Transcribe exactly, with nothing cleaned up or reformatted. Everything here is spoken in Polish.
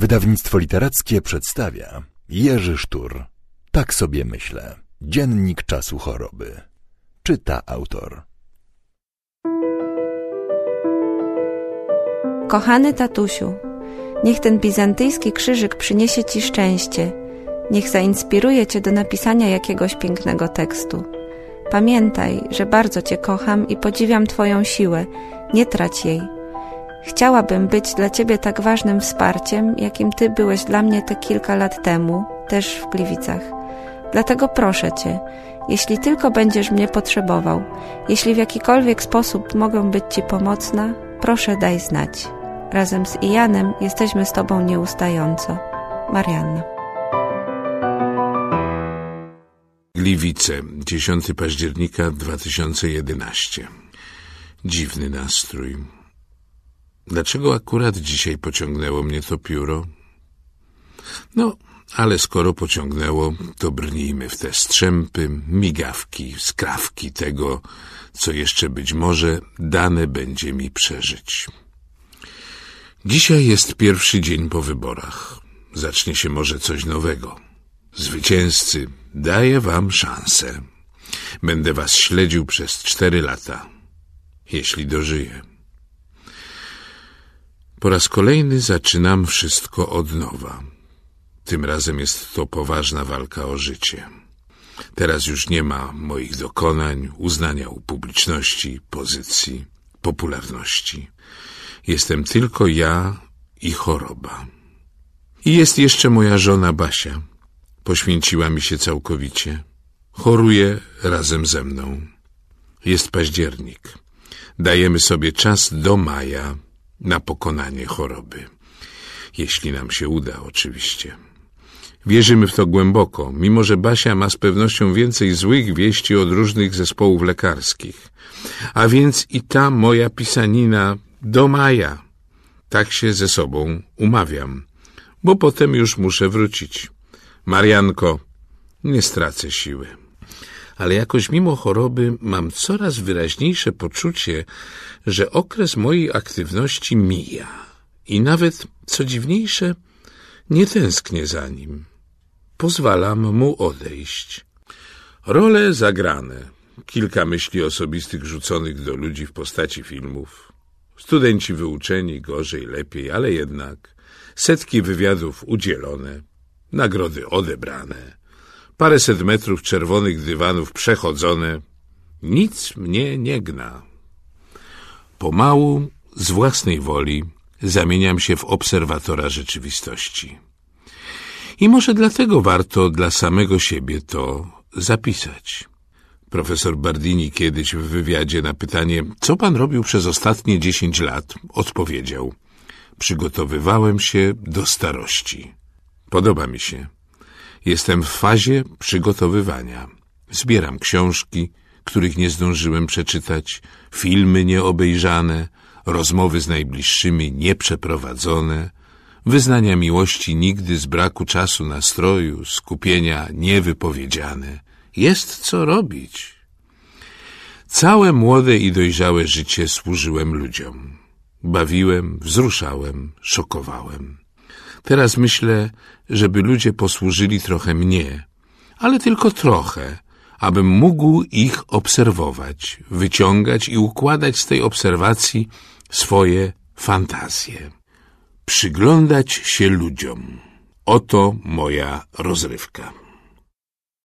Wydawnictwo literackie przedstawia Jerzy Sztur. Tak sobie myślę. Dziennik czasu choroby. Czyta autor. Kochany tatusiu, niech ten bizantyjski krzyżyk przyniesie ci szczęście. Niech zainspiruje cię do napisania jakiegoś pięknego tekstu. Pamiętaj, że bardzo cię kocham i podziwiam twoją siłę. Nie trać jej. Chciałabym być dla ciebie tak ważnym wsparciem, jakim ty byłeś dla mnie te kilka lat temu, też w Gliwicach. Dlatego proszę cię, jeśli tylko będziesz mnie potrzebował, jeśli w jakikolwiek sposób mogę być ci pomocna, proszę daj znać. Razem z Ijanem jesteśmy z tobą nieustająco. Marianna. Gliwice, dziesiątego października dwa tysiące jedenastego. Dziwny nastrój. Dlaczego akurat dzisiaj pociągnęło mnie to pióro? No, ale skoro pociągnęło, to brnijmy w te strzępy, migawki, skrawki tego, co jeszcze być może dane będzie mi przeżyć. Dzisiaj jest pierwszy dzień po wyborach. Zacznie się może coś nowego. Zwycięzcy, daję wam szansę. Będę was śledził przez cztery lata, jeśli dożyję. Po raz kolejny zaczynam wszystko od nowa. Tym razem jest to poważna walka o życie. Teraz już nie ma moich dokonań, uznania u publiczności, pozycji, popularności. Jestem tylko ja i choroba. I jest jeszcze moja żona Basia. Poświęciła mi się całkowicie. Choruje razem ze mną. Jest październik. Dajemy sobie czas do maja na pokonanie choroby. Jeśli nam się uda, oczywiście. Wierzymy w to głęboko, mimo że Basia ma z pewnością więcej złych wieści od różnych zespołów lekarskich. A więc i ta moja pisanina do maja. Tak się ze sobą umawiam, bo potem już muszę wrócić. Marianko, nie stracę siły. Ale jakoś mimo choroby mam coraz wyraźniejsze poczucie, że okres mojej aktywności mija. I nawet, co dziwniejsze, nie tęsknię za nim. Pozwalam mu odejść. Role zagrane. Kilka myśli osobistych rzuconych do ludzi w postaci filmów. Studenci wyuczeni, gorzej, lepiej, ale jednak. Setki wywiadów udzielone. Nagrody odebrane. Paręset metrów czerwonych dywanów przechodzone. Nic mnie nie gna. Pomału, z własnej woli, zamieniam się w obserwatora rzeczywistości. I może dlatego warto dla samego siebie to zapisać. Profesor Bardini kiedyś w wywiadzie na pytanie, co pan robił przez ostatnie dziesięć lat, odpowiedział: przygotowywałem się do starości. Podoba mi się. Jestem w fazie przygotowywania. Zbieram książki, których nie zdążyłem przeczytać, filmy nieobejrzane, rozmowy z najbliższymi nieprzeprowadzone, wyznania miłości nigdy z braku czasu, nastroju, skupienia niewypowiedziane. Jest co robić. Całe młode i dojrzałe życie służyłem ludziom. Bawiłem, wzruszałem, szokowałem. Teraz myślę, żeby ludzie posłużyli trochę mnie, ale tylko trochę, abym mógł ich obserwować, wyciągać i układać z tej obserwacji swoje fantazje. Przyglądać się ludziom. Oto moja rozrywka.